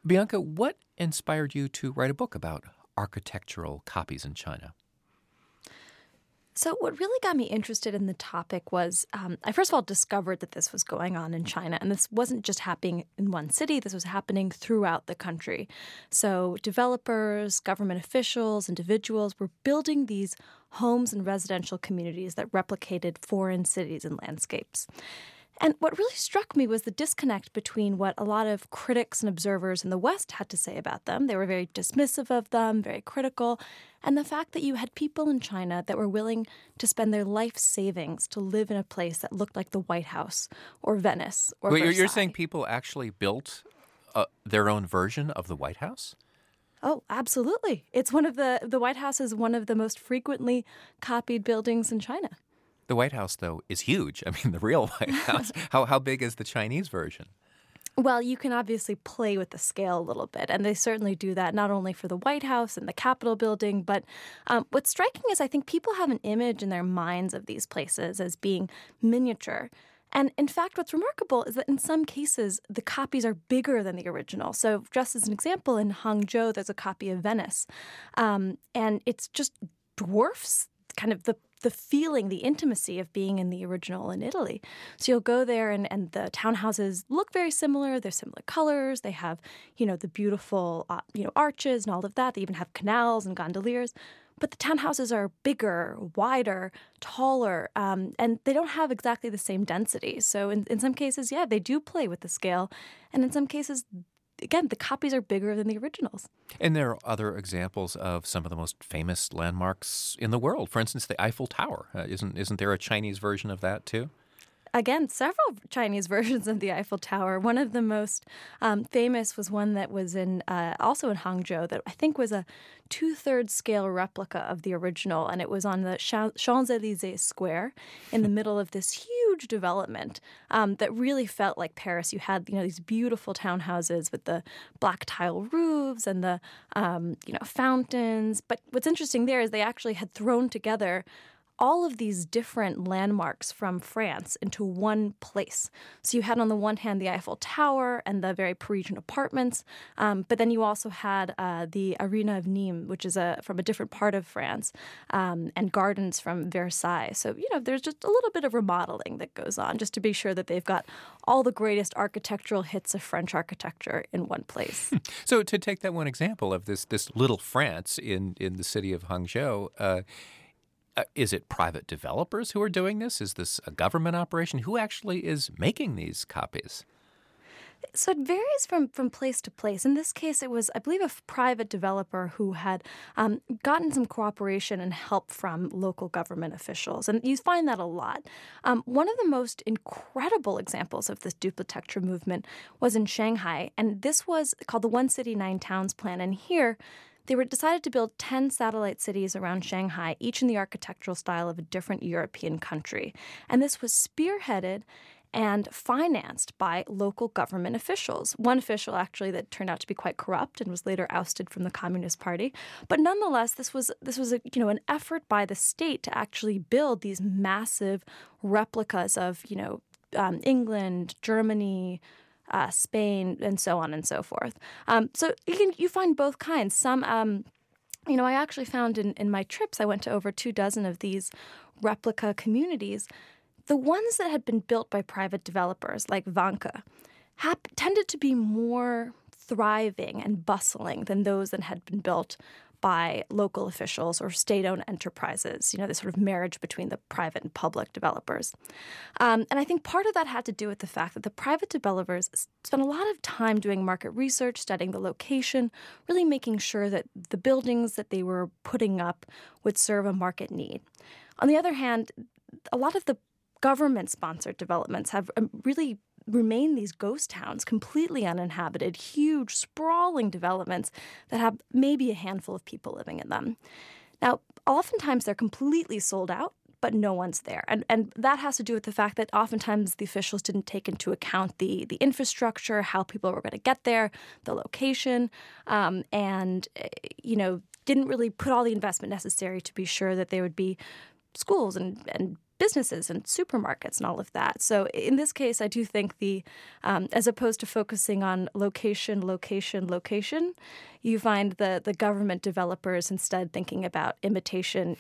Bianca, what inspired you to write a book about architectural copies in China? So, what really got me interested in the topic was I first of all discovered that this was going on in China. And this wasn't just happening in one city, this was happening throughout the country. So, developers, government officials, individuals were building these homes and residential communities that replicated foreign cities and landscapes. And what really struck me was the disconnect between what a lot of critics and observers in the West had to say about them. They were very dismissive of them, very critical, and the fact that you had people in China that were willing to spend their life savings to live in a place that looked like the White House or Venice or Wait, Versailles. you're saying people actually built their own version of the White House? Oh, absolutely. It's the White House is one of the most frequently copied buildings in China. The White House, though, is huge. I mean, the real White House. How big is the Chinese version? Well, you can obviously play with the scale a little bit, and they certainly do that not only for the White House and the Capitol building, but what's striking is I think people have an image in their minds of these places as being miniature. And in fact, what's remarkable is that in some cases, the copies are bigger than the original. So just as an example, in Hangzhou, there's a copy of Venice, and it's just dwarfs kind of the feeling, the intimacy of being in the original in Italy. So you'll go there and the townhouses look very similar. They're similar colors. They have, the beautiful, arches and all of that. They even have canals and gondoliers. But the townhouses are bigger, wider, taller, and they don't have exactly the same density. So in some cases, yeah, they do play with the scale. And in some cases, again, the copies are bigger than the originals. And there are other examples of some of the most famous landmarks in the world. For instance, the Eiffel Tower. Isn't there a Chinese version of that, too? Again, several Chinese versions of the Eiffel Tower. One of the most famous was one that was also in Hangzhou that I think was a 2/3 scale replica of the original, and it was on the Champs-Élysées Square in the middle of this huge development that really felt like Paris. You had these beautiful townhouses with the black tile roofs and the fountains. But what's interesting there is they actually had thrown together all of these different landmarks from France into one place. So you had on the one hand the Eiffel Tower and the very Parisian apartments, but then you also had the Arena of Nîmes, which is from a different part of France, and gardens from Versailles. So, there's just a little bit of remodeling that goes on just to be sure that they've got all the greatest architectural hits of French architecture in one place. So to take that one example of this little France in the city of Hangzhou, is it private developers who are doing this? Is this a government operation? Who actually is making these copies? So it varies from place to place. In this case, it was, I believe, a private developer who had gotten some cooperation and help from local government officials. And you find that a lot. One of the most incredible examples of this duplitecture movement was in Shanghai. And this was called the One City, Nine Towns plan. And here, they were decided to build 10 satellite cities around Shanghai, each in the architectural style of a different European country. And this was spearheaded and financed by local government officials. One official, actually, that turned out to be quite corrupt and was later ousted from the Communist Party. But nonetheless, this was an effort by the state to actually build these massive replicas of, England, Germany, Spain, and so on and so forth. So you find both kinds. Some, I actually found in my trips, I went to over 24 of these replica communities. The ones that had been built by private developers, like Vanke, tended to be more thriving and bustling than those that had been built by local officials or state-owned enterprises, this sort of marriage between the private and public developers. And I think part of that had to do with the fact that the private developers spent a lot of time doing market research, studying the location, really making sure that the buildings that they were putting up would serve a market need. On the other hand, a lot of the government-sponsored developments have really remain these ghost towns, completely uninhabited, huge, sprawling developments that have maybe a handful of people living in them. Now, oftentimes they're completely sold out, but no one's there. And that has to do with the fact that oftentimes the officials didn't take into account the infrastructure, how people were going to get there, the location, and didn't really put all the investment necessary to be sure that there would be schools and businesses and supermarkets and all of that. So in this case, I do think as opposed to focusing on location, you find the government developers instead thinking about imitation.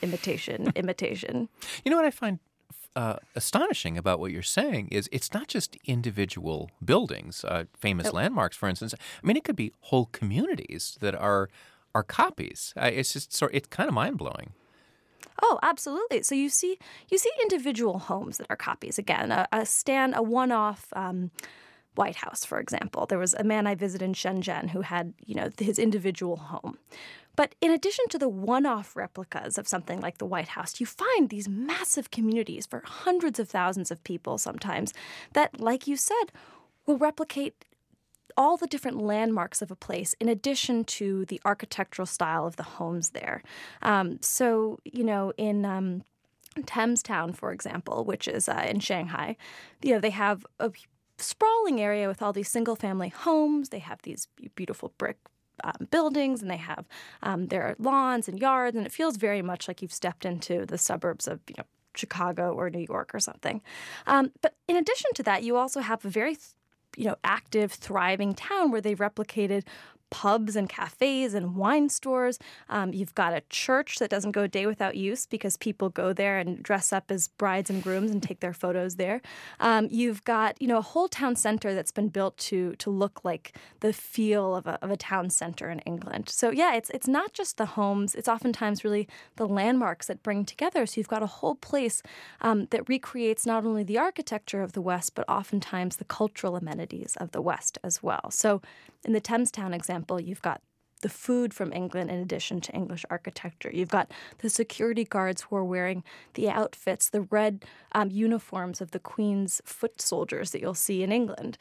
You know what I find astonishing about what you're saying is it's not just individual buildings, famous landmarks, for instance. I mean, it could be whole communities that are copies. It's kind of mind-blowing. Oh, absolutely. So you see individual homes that are copies. Again, a one-off White House, for example. There was a man I visited in Shenzhen who had, his individual home. But in addition to the one-off replicas of something like the White House, you find these massive communities for hundreds of thousands of people sometimes that, like you said, will replicate all the different landmarks of a place in addition to the architectural style of the homes there. So, in Thames Town, for example, which is in Shanghai, they have a sprawling area with all these single-family homes. They have these beautiful brick buildings, and they have their lawns and yards, and it feels very much like you've stepped into the suburbs of, Chicago or New York or something. But in addition to that, you also have a very active, thriving town where they've replicated pubs and cafes and wine stores. You've got a church that doesn't go a day without use because people go there and dress up as brides and grooms and take their photos there. You've got, a whole town center that's been built to look like the feel of a town center in England. So yeah, it's not just the homes. It's oftentimes really the landmarks that bring together. So you've got a whole place that recreates not only the architecture of the West, but oftentimes the cultural amenities of the West as well. So in the Thames Town example, you've got the food from England in addition to English architecture. You've got the security guards who are wearing the outfits, the red uniforms of the Queen's foot soldiers that you'll see in England.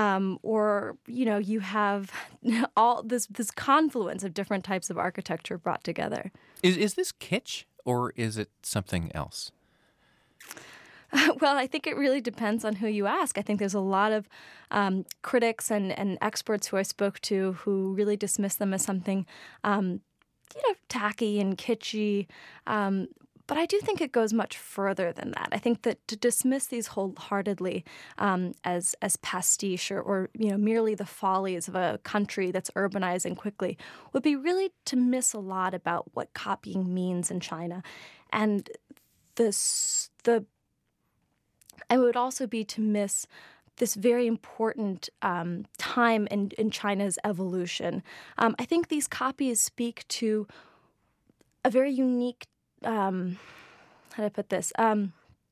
You have all this confluence of different types of architecture brought together. Is this kitsch or is it something else? Well, I think it really depends on who you ask. I think there's a lot of critics and experts who I spoke to who really dismiss them as something, tacky and kitschy. But I do think it goes much further than that. I think that to dismiss these wholeheartedly as pastiche or merely the follies of a country that's urbanizing quickly would be really to miss a lot about what copying means in China, and it would also be to miss this very important time in China's evolution. I think these copies speak to a very unique, how do I put this? I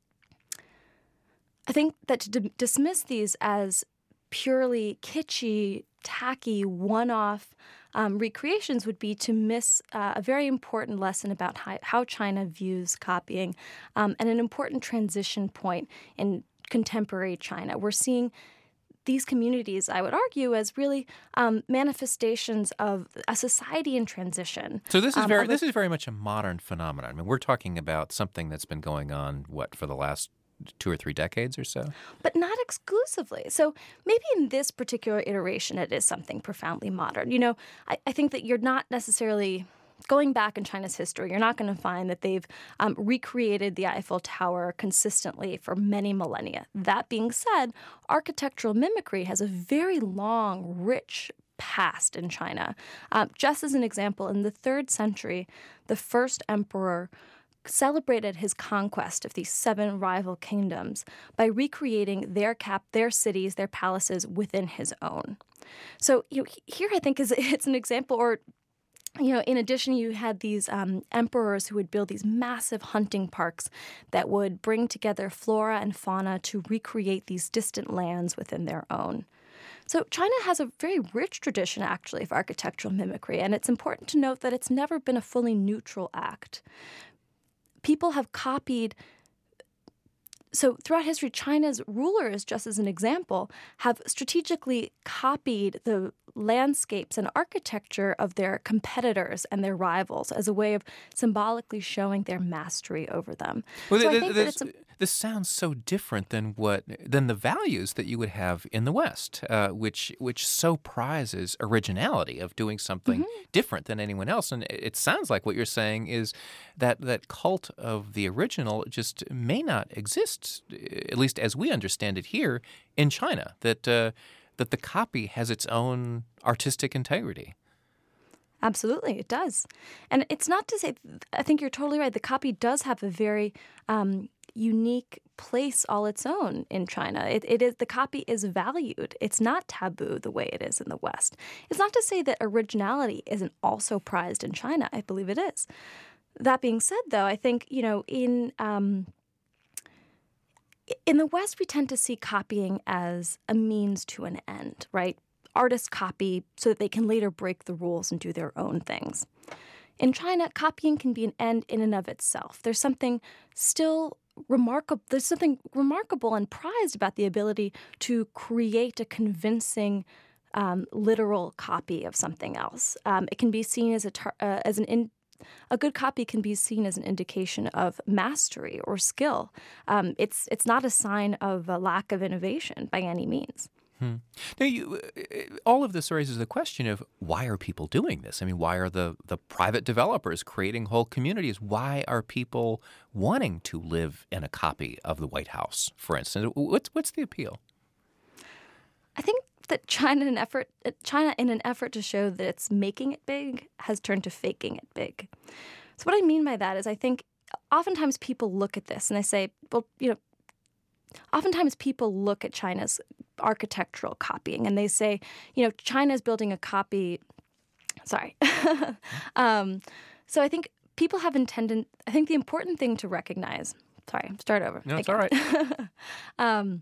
think that to dismiss these as purely kitschy, tacky, one-off recreations would be to miss a very important lesson about how China views copying and an important transition point in contemporary China. We're seeing these communities, I would argue, as really manifestations of a society in transition. So this is very much a modern phenomenon. I mean, we're talking about something that's been going on, for the last 2 or 3 decades or so? But not exclusively. So maybe in this particular iteration, it is something profoundly modern. I think that you're not necessarily going back in China's history. You're not going to find that they've recreated the Eiffel Tower consistently for many millennia. That being said, architectural mimicry has a very long, rich past in China. Just as an example, in the 3rd century, the first emperor celebrated his conquest of these 7 rival kingdoms by recreating their cities, their palaces within his own. So here I think it's an example, or in addition, you had these emperors who would build these massive hunting parks that would bring together flora and fauna to recreate these distant lands within their own. So China has a very rich tradition, actually, of architectural mimicry, and it's important to note that it's never been a fully neutral act. People have copied. So throughout history, China's rulers, just as an example, have strategically copied the landscapes and architecture of their competitors and their rivals as a way of symbolically showing their mastery over them. Well, so I think that this sounds so different than the values that you would have in the West, which so prizes originality of doing something different than anyone else. And it sounds like what you're saying is that cult of the original just may not exist, at least as we understand it here in China. That the copy has its own artistic integrity. Absolutely, it does. And it's not to say, I think you're totally right. The copy does have a very unique place all its own in China. It is, the copy is valued. It's not taboo the way it is in the West. It's not to say that originality isn't also prized in China. I believe it is. That being said, though, I think, in the West, we tend to see copying as a means to an end, right? Artists copy so that they can later break the rules and do their own things. In China, copying can be an end in and of itself. There's something remarkable and prized about the ability to create a convincing literal copy of something else. It can be seen as a good copy can be seen as an indication of mastery or skill. It's not a sign of a lack of innovation by any means. Now, all of this raises the question of why are people doing this? I mean, why are the private developers creating whole communities? Why are people wanting to live in a copy of the White House, for instance? What's the appeal? I think that China, in an effort to show that it's making it big, has turned to faking it big. So what I mean by that is I think oftentimes people look at this and they say, well, oftentimes people look at China's architectural copying and they say, China's building a copy. Sorry. So I think people have intended, I think the important thing to recognize, start over. No, it's all right.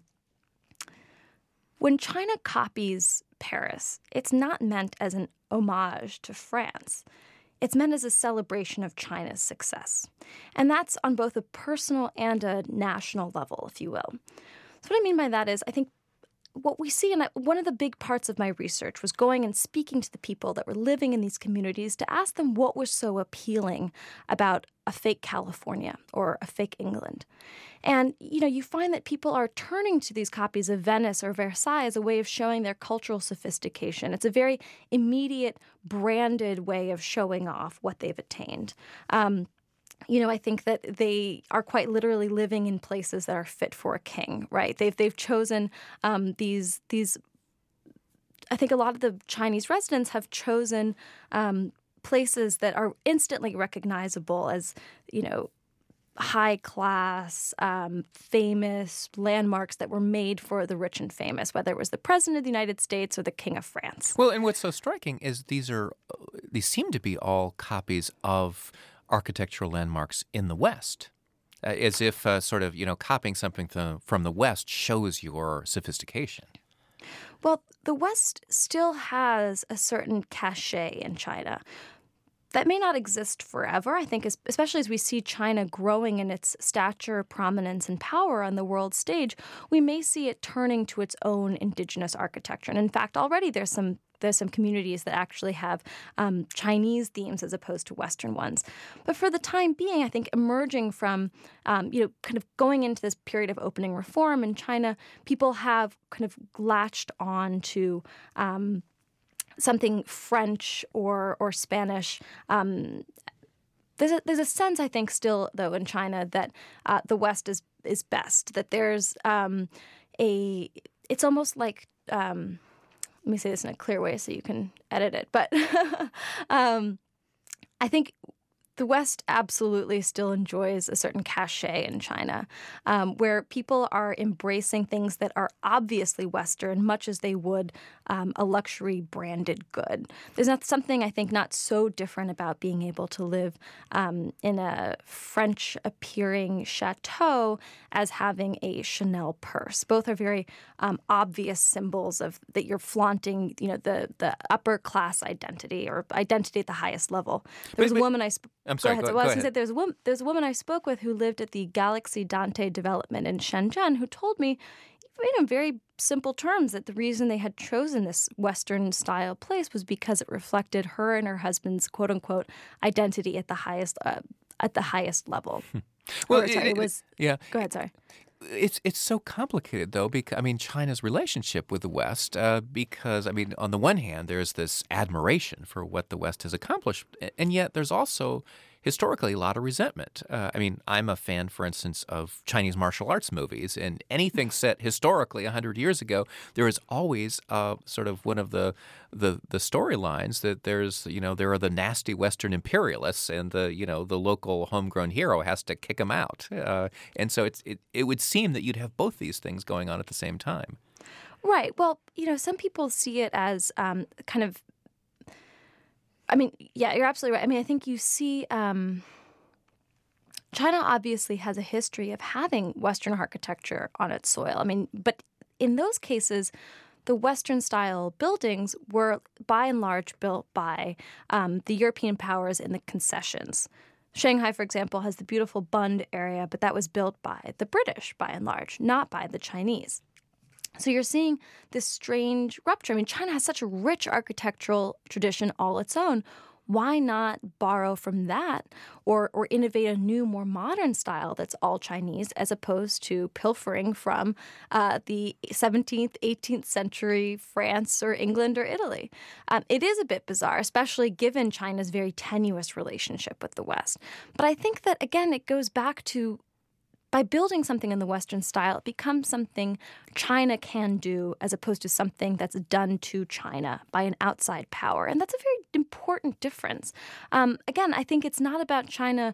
When China copies Paris, it's not meant as an homage to France. It's meant as a celebration of China's success. And that's on both a personal and a national level, if you will. So what I mean by that is I think what we see, and one of the big parts of my research was going and speaking to the people that were living in these communities to ask them what was so appealing about a fake California or a fake England. And, you find that people are turning to these copies of Venice or Versailles as a way of showing their cultural sophistication. It's a very immediate, branded way of showing off what they've attained. I think that they are quite literally living in places that are fit for a king, right? They've chosen these. I think a lot of the Chinese residents have chosen places that are instantly recognizable as, high class, famous landmarks that were made for the rich and famous, whether it was the president of the United States or the king of France. Well, and what's so striking is these seem to be all copies of architectural landmarks in the West, as if copying something from the West shows your sophistication. Well, the West still has a certain cachet in China. That may not exist forever, I think, especially as we see China growing in its stature, prominence, and power on the world stage, we may see it turning to its own indigenous architecture. And in fact, already there's some communities that actually have Chinese themes as opposed to Western ones. But for the time being, I think emerging from, kind of going into this period of opening reform in China, people have kind of latched on to something French or Spanish. There's a sense, I think, still, though, in China that the West is best, that there's it's almost like, let me say this in a clear way so you can edit it, but I think the West absolutely still enjoys a certain cachet in China, where people are embracing things that are obviously Western, much as they would a luxury branded good. There's not something, I think, not so different about being able to live in a French-appearing chateau as having a Chanel purse. Both are very obvious symbols of that you're flaunting, the upper class identity or identity at the highest level. There was a woman I'm sorry. Go ahead. There's a woman I spoke with who lived at the Galaxy Dante development in Shenzhen who told me, in very simple terms, that the reason they had chosen this Western-style place was because it reflected her and her husband's quote-unquote identity at the highest at the highest level. Well, Sorry, it was. yeah. Go ahead. Sorry. It's so complicated, though, because, I mean, China's relationship with the West, because, I mean, on the one hand, there's this admiration for what the West has accomplished, and yet there's also historically a lot of resentment. I mean, I'm a fan, for instance, of Chinese martial arts movies, and anything set historically 100 years ago, there is always sort of one of the storylines that there are the nasty Western imperialists, and the local homegrown hero has to kick them out. And so it would seem that you'd have both these things going on at the same time. Right. Well, some people see it as kind of. I mean, yeah, you're absolutely right. I mean, I think you see China obviously has a history of having Western architecture on its soil. I mean, but in those cases, the Western-style buildings were by and large built by the European powers in the concessions. Shanghai, for example, has the beautiful Bund area, but that was built by the British by and large, not by the Chinese. So you're seeing this strange rupture. I mean, China has such a rich architectural tradition all its own. Why not borrow from that or innovate a new, more modern style that's all Chinese as opposed to pilfering from the 17th, 18th century France or England or Italy? It is a bit bizarre, especially given China's very tenuous relationship with the West. But I think that, again, it goes back to by building something in the Western style, it becomes something China can do as opposed to something that's done to China by an outside power. And that's a very important difference. Again, I think it's not about China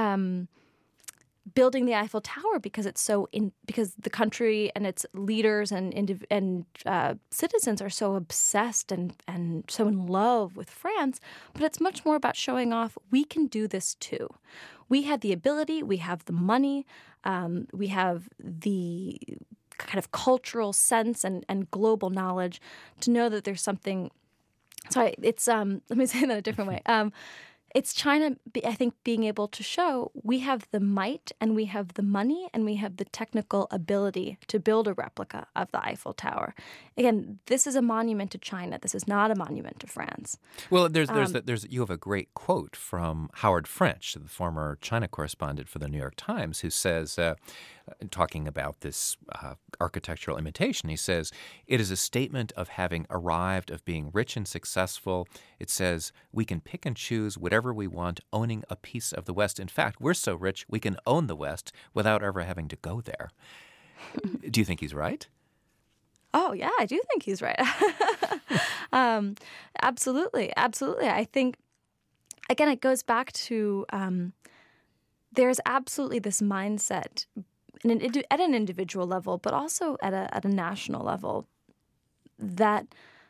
building the Eiffel Tower because because the country and its leaders and citizens are so obsessed and so in love with France, but it's much more about showing off we can do this too. We have the ability, we have the money, we have the kind of cultural sense and global knowledge to know that there's something. Sorry, it's let me say that a different way. It's China, I think, being able to show we have the might and we have the money and we have the technical ability to build a replica of the Eiffel Tower. Again, this is a monument to China. This is not a monument to France. Well, you have a great quote from Howard French, the former China correspondent for the New York Times, who says, talking about this architectural imitation, he says, "It is a statement of having arrived, of being rich and successful. It says we can pick and choose whatever we want, owning a piece of the West. In fact, we're so rich we can own the West without ever having to go there." Do you think he's right? Oh, yeah, I do think he's right. Absolutely. Absolutely. I think, again, it goes back to there's absolutely this mindset at an individual level, but also at a national level that,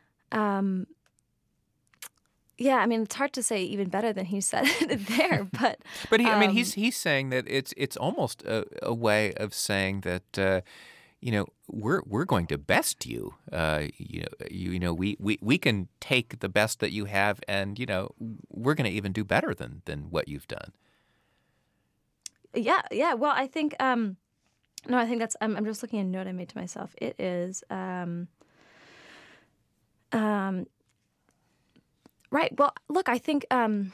yeah, I mean, it's hard to say even better than he said it there, but I mean, he's saying that it's almost a way of saying that we're going to best you. We can take the best that you have, and we're going to even do better than what you've done. Yeah. Well, I think no, I think that's. I'm just looking at a note I made to myself. It is. Right. Well, look, I think I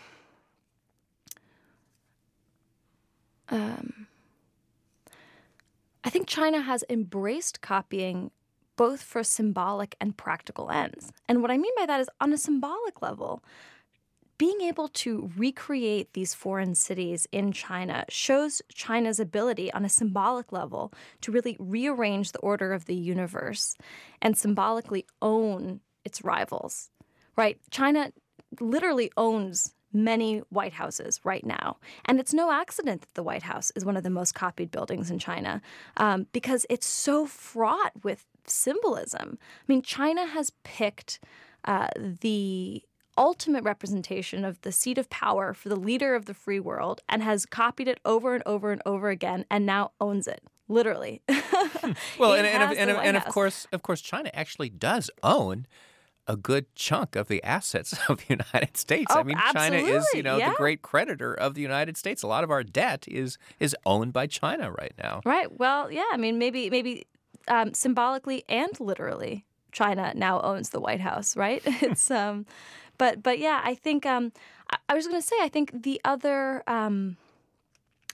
think China has embraced copying both for symbolic and practical ends. And what I mean by that is on a symbolic level, being able to recreate these foreign cities in China shows China's ability on a symbolic level to really rearrange the order of the universe and symbolically own its rivals, right? China literally owns many White Houses right now. And it's no accident that the White House is one of the most copied buildings in China because it's so fraught with symbolism. I mean, China has picked the ultimate representation of the seat of power for the leader of the free world and has copied it over and over and over again and now owns it. Literally. Well, and of course, China actually does own a good chunk of the assets of the United States. Oh, I mean, China is, the great creditor of the United States. A lot of our debt is owned by China right now. Right. Well, yeah. I mean, maybe symbolically and literally, China now owns the White House. Right. It's but yeah, I think I was going to say I think the other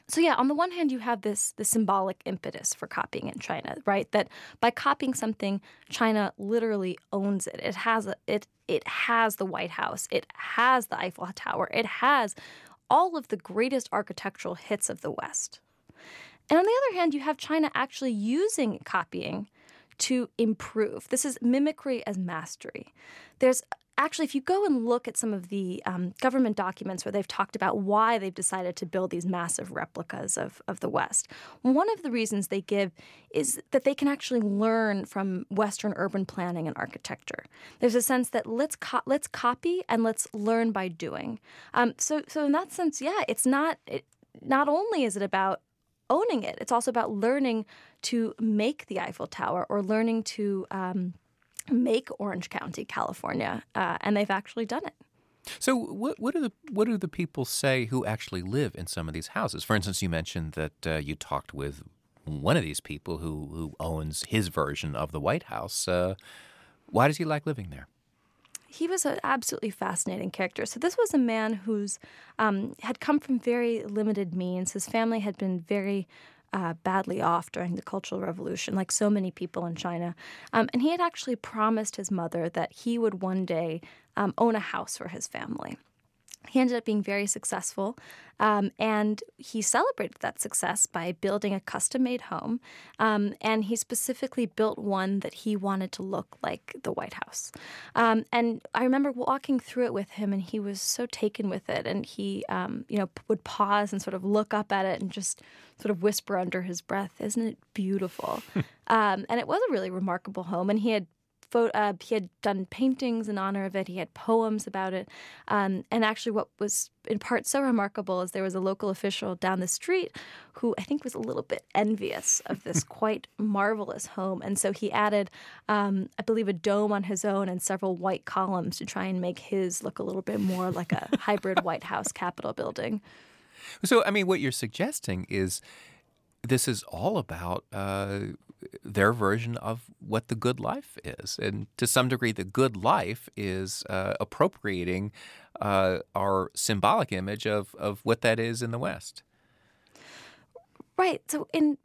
So yeah, on the one hand, you have the symbolic impetus for copying in China, right? That by copying something, China literally owns it. It has the White House, it has the Eiffel Tower, it has all of the greatest architectural hits of the West. And on the other hand, you have China actually using copying to improve. This is mimicry as mastery. There's actually, if you go and look at some of the government documents where they've talked about why they've decided to build these massive replicas of the West, one of the reasons they give is that they can actually learn from Western urban planning and architecture. There's a sense that let's copy and let's learn by doing. So in that sense, yeah, not only is it about owning it, it's also about learning to make the Eiffel Tower or learning to make Orange County, California, and they've actually done it. So what do the people say who actually live in some of these houses? For instance, you mentioned that you talked with one of these people who owns his version of the White House. Why does he like living there? He was an absolutely fascinating character. So this was a man who's had come from very limited means. His family had been very badly off during the Cultural Revolution, like so many people in China. And he had actually promised his mother that he would one day own a house for his family. He ended up being very successful, and he celebrated that success by building a custom-made home, and he specifically built one that he wanted to look like the White House. And I remember walking through it with him, and he was so taken with it, and he would pause and sort of look up at it and just sort of whisper under his breath, "Isn't it beautiful?" And it was a really remarkable home, and he had done paintings in honor of it. He had poems about it. And actually what was in part so remarkable is there was a local official down the street who I think was a little bit envious of this quite marvelous home. And so he added, I believe, a dome on his own and several white columns to try and make his look a little bit more like a hybrid White House Capitol building. So, I mean, what you're suggesting is this is all about their version of what the good life is. And to some degree, the good life is appropriating our symbolic image of what that is in the West. Right. So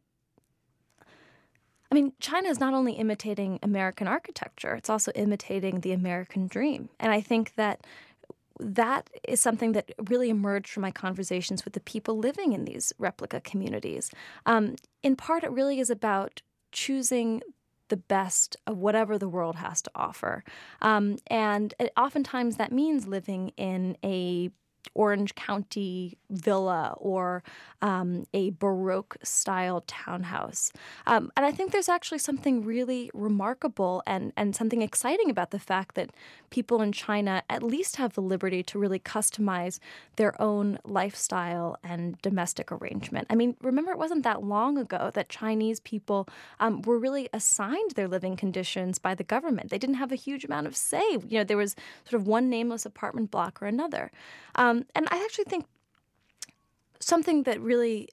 China is not only imitating American architecture, it's also imitating the American dream. And I think that is something that really emerged from my conversations with the people living in these replica communities. In part, it really is about choosing the best of whatever the world has to offer. And oftentimes that means living in a Orange County villa or a Baroque-style townhouse. And I think there's actually something really remarkable and something exciting about the fact that people in China at least have the liberty to really customize their own lifestyle and domestic arrangement. I mean, remember, it wasn't that long ago that Chinese people were really assigned their living conditions by the government. They didn't have a huge amount of say. You know, there was sort of one nameless apartment block or another. And I actually think something that really,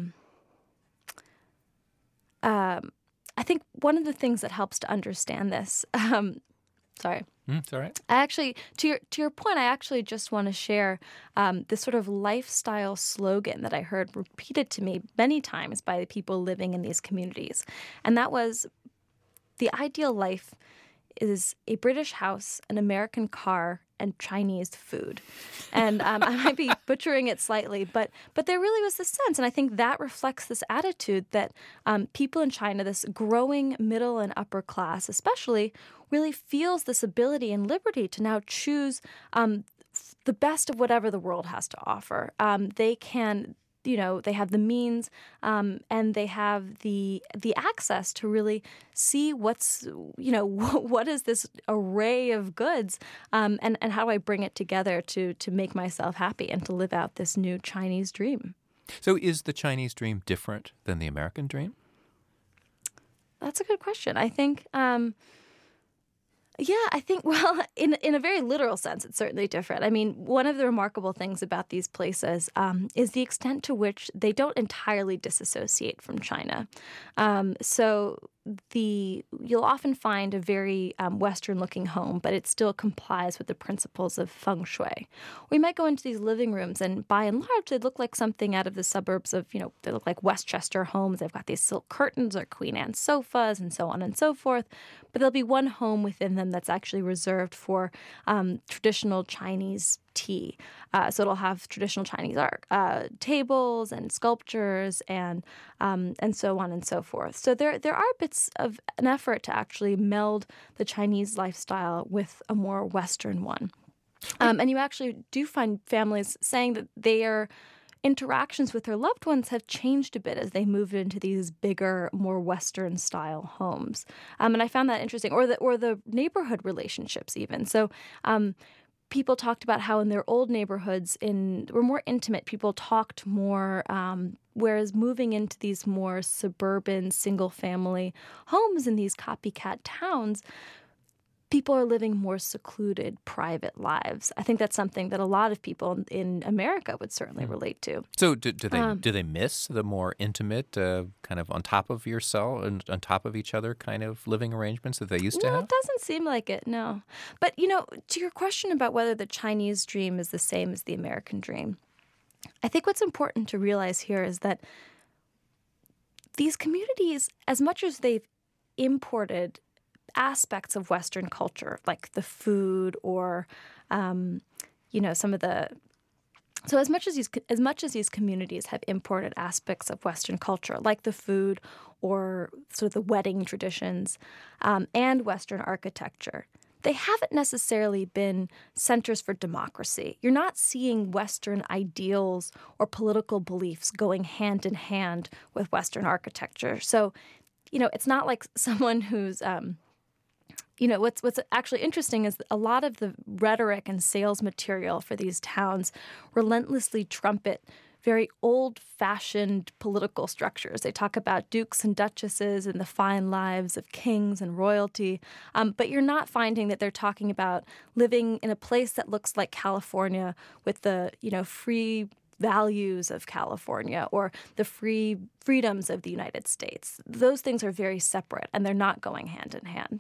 I think one of the things that helps to understand this, sorry. It's all right. I actually, to your point, I actually just want to share this sort of lifestyle slogan that I heard repeated to me many times by the people living in these communities. And that was, the ideal life is a British house, an American car, and Chinese food. And I might be butchering it slightly, but there really was this sense, and I think that reflects this attitude that people in China, this growing middle and upper class especially, really feels this ability and liberty to now choose the best of whatever the world has to offer. They can... they have the means and they have the access to really see what's, what is this array of goods and how do I bring it together to make myself happy and to live out this new Chinese dream. So is the Chinese dream different than the American dream? That's a good question. I think... well, in a very literal sense, it's certainly different. I mean, one of the remarkable things about these places is the extent to which they don't entirely disassociate from China. So you'll often find a very Western-looking home, but it still complies with the principles of feng shui. We might go into these living rooms, and by and large, they look like something out of the suburbs of, they look like Westchester homes. They've got these silk curtains or Queen Anne sofas and so on and so forth. But there'll be one home within them that's actually reserved for traditional Chinese tea. So it'll have traditional Chinese art, tables and sculptures and so on and so forth. So there are bits of an effort to actually meld the Chinese lifestyle with a more Western one. And you actually do find families saying that their interactions with their loved ones have changed a bit as they moved into these bigger, more Western-style homes. And I found that interesting. Or the neighborhood relationships even. So people talked about how in their old neighborhoods were more intimate. People talked more, whereas moving into these more suburban, single-family homes in these copycat towns, people are living more secluded, private lives. I think that's something that a lot of people in America would certainly relate to. So do they miss the more intimate, kind of on top of yourself and on top of each other kind of living arrangements that they used to have? No, it doesn't seem like it, no. But, to your question about whether the Chinese dream is the same as the American dream, I think what's important to realize here is that these communities, as much as they've imported aspects of Western culture, like the food or, some of the. So as much as these communities have imported aspects of Western culture, like the food or sort of the wedding traditions, and Western architecture, they haven't necessarily been centers for democracy. You're not seeing Western ideals or political beliefs going hand in hand with Western architecture. So, it's not like someone who's what's actually interesting is that a lot of the rhetoric and sales material for these towns relentlessly trumpet very old-fashioned political structures. They talk about dukes and duchesses and the fine lives of kings and royalty, but you're not finding that they're talking about living in a place that looks like California with the, free values of California or the freedoms of the United States. Those things are very separate, and they're not going hand in hand.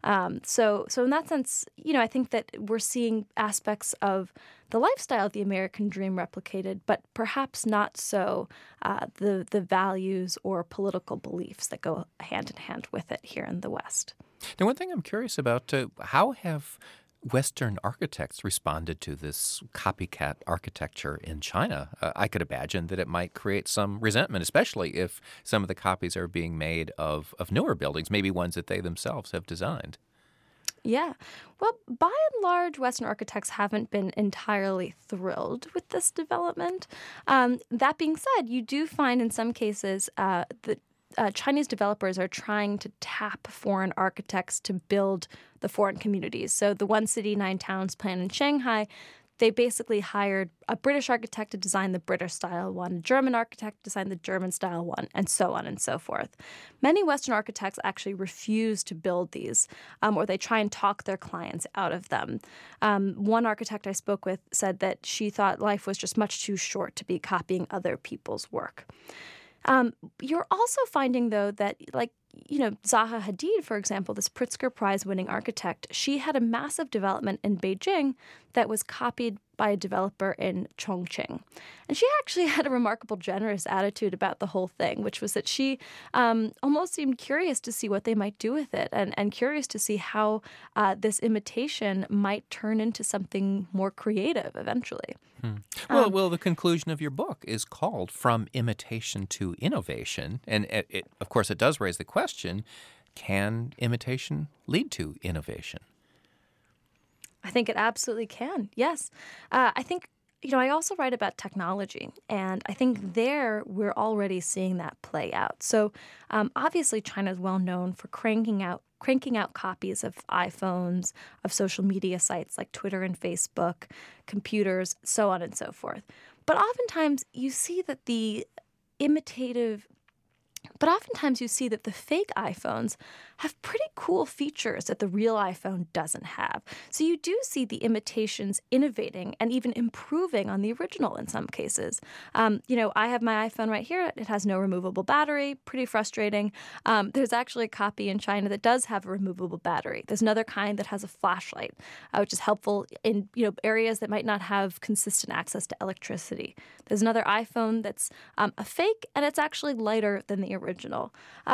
So in that sense, I think that we're seeing aspects of the lifestyle of the American dream replicated, but perhaps not so the values or political beliefs that go hand in hand with it here in the West. Now, one thing I'm curious about, how have Western architects responded to this copycat architecture in China? I could imagine that it might create some resentment, especially if some of the copies are being made of newer buildings, maybe ones that they themselves have designed. Yeah. Well, by and large, Western architects haven't been entirely thrilled with this development. That being said, you do find in some cases that Chinese developers are trying to tap foreign architects to build the foreign communities. So the One City, Nine Towns plan in Shanghai, they basically hired a British architect to design the British-style one, a German architect to design the German-style one, and so on and so forth. Many Western architects actually refuse to build these, or they try and talk their clients out of them. One architect I spoke with said that she thought life was just much too short to be copying other people's work. You're also finding, though, that, Zaha Hadid, for example, this Pritzker Prize-winning architect, she had a massive development in Beijing that was copied by a developer in Chongqing. And she actually had a remarkable generous attitude about the whole thing, which was that she almost seemed curious to see what they might do with it and curious to see how this imitation might turn into something more creative eventually. Well, the conclusion of your book is called From Imitation to Innovation. And, of course, it does raise the question, can imitation lead to innovation? I think it absolutely can, yes. I think, I also write about technology, and I think there we're already seeing that play out. So obviously China is well known for cranking out copies of iPhones, of social media sites like Twitter and Facebook, computers, so on and so forth. But oftentimes you see that the imitative But oftentimes you see that the fake iPhones have pretty cool features that the real iPhone doesn't have. So you do see the imitations innovating and even improving on the original in some cases. I have my iPhone right here. It has no removable battery. Pretty frustrating. There's actually a copy in China that does have a removable battery. There's another kind that has a flashlight, which is helpful in areas that might not have consistent access to electricity. There's another iPhone that's a fake, and it's actually lighter than the original.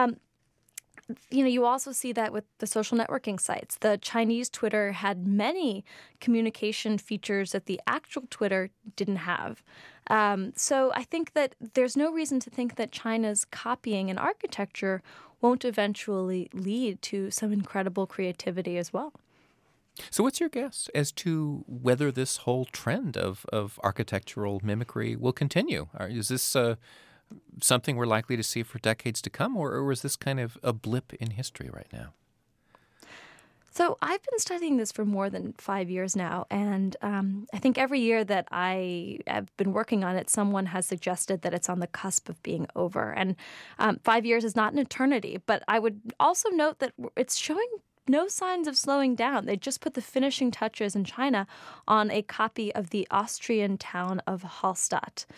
You also see that with the social networking sites. The Chinese Twitter had many communication features that the actual Twitter didn't have. So I think that there's no reason to think that China's copying in architecture won't eventually lead to some incredible creativity as well. So what's your guess as to whether this whole trend of architectural mimicry will continue? Is this something we're likely to see for decades to come, or is this kind of a blip in history right now? So I've been studying this for more than 5 years now, and I think every year that I have been working on it, someone has suggested that it's on the cusp of being over. And 5 years is not an eternity, but I would also note that it's showing no signs of slowing down. They just put the finishing touches in China on a copy of the Austrian town of Hallstatt.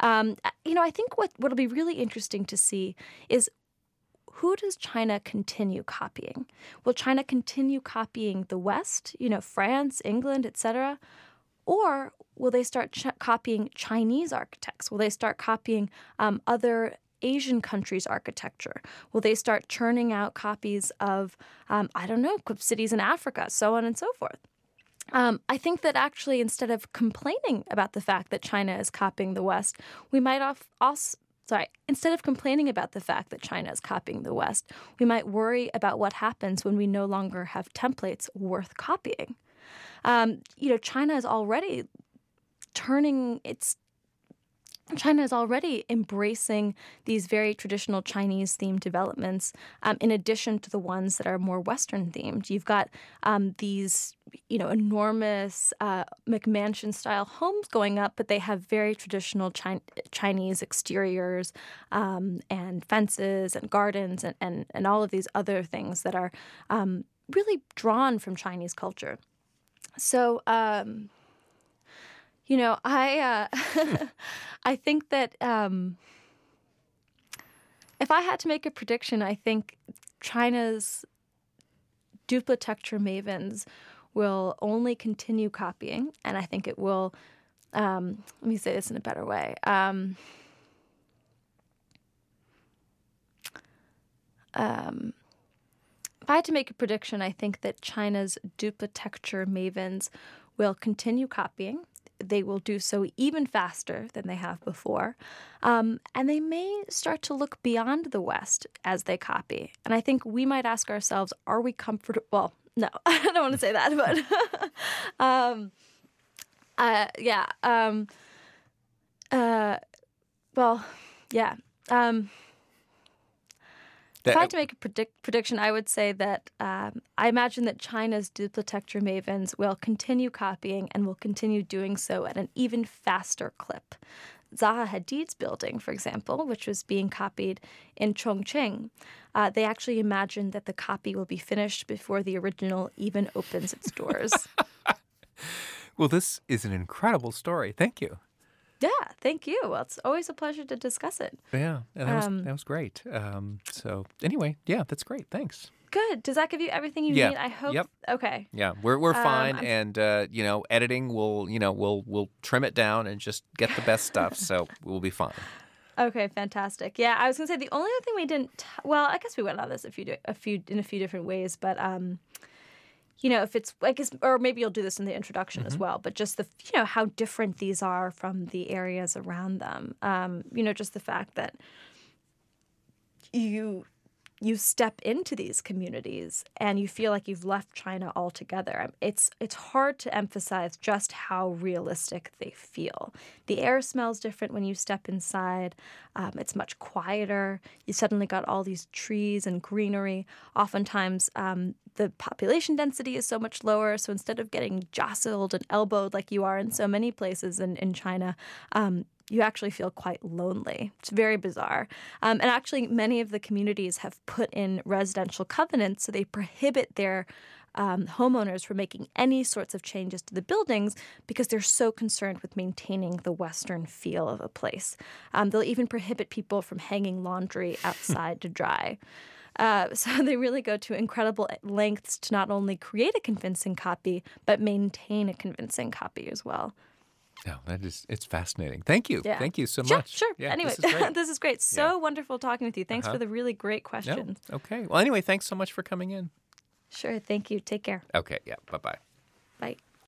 I think what'll be really interesting to see is, who does China continue copying? Will China continue copying the West, France, England, etc.? Or will they start copying Chinese architects? Will they start copying other Asian countries' architecture? Will they start churning out copies of, cities in Africa, so on and so forth? I think that actually, instead of complaining about the fact that China is copying the West, instead of complaining about the fact that China is copying the West, we might worry about what happens when we no longer have templates worth copying. China is already embracing these very traditional Chinese-themed developments, in addition to the ones that are more Western-themed. You've got these, enormous McMansion-style homes going up, but they have very traditional Chinese exteriors and fences and gardens and all of these other things that are really drawn from Chinese culture. So, I I think that if I had to make a prediction, I think China's duplitecture mavens will only continue copying, and I think it will. Let me say this in a better way. If I had to make a prediction, I think that China's duplitecture mavens will continue copying. They will do so even faster than they have before. And they may start to look beyond the West as they copy. And I think we might ask ourselves, are we comfortable? Well, no, I don't want to say that, but if I had to make a prediction, I would say that I imagine that China's duplitecture mavens will continue copying and will continue doing so at an even faster clip. Zaha Hadid's building, for example, which was being copied in Chongqing, they actually imagined that the copy will be finished before the original even opens its doors. Well, this is an incredible story. Thank you. Yeah, thank you. Well, it's always a pleasure to discuss it. Yeah, that was great. So anyway, yeah, that's great. Thanks. Good. Does that give you everything you need? I hope. Yep. Okay. Yeah, we're fine, and editing we'll trim it down and just get the best stuff, so we'll be fine. Okay, fantastic. Yeah, I was gonna say the only other thing we didn't. Well, I guess we went on this in a few different ways, but if it's, I guess, or maybe you'll do this in the introduction as well, but just how different these are from the areas around them. Just the fact that you step into these communities and you feel like you've left China altogether. It's hard to emphasize just how realistic they feel. The air smells different when you step inside. It's much quieter. You suddenly got all these trees and greenery. Oftentimes, the population density is so much lower. So instead of getting jostled and elbowed like you are in so many places in China, you actually feel quite lonely. It's very bizarre. And actually, many of the communities have put in residential covenants, so they prohibit their homeowners from making any sorts of changes to the buildings because they're so concerned with maintaining the Western feel of a place. They'll even prohibit people from hanging laundry outside to dry. So they really go to incredible lengths to not only create a convincing copy, but maintain a convincing copy as well. Oh, it's fascinating. Thank you. Yeah. Thank you so much. Sure. Yeah, Anyway, this is great. this is great. So wonderful talking with you. Thanks for the really great questions. No. Okay. Well, anyway, thanks so much for coming in. Sure. Thank you. Take care. Okay. Yeah. Bye-bye. Bye.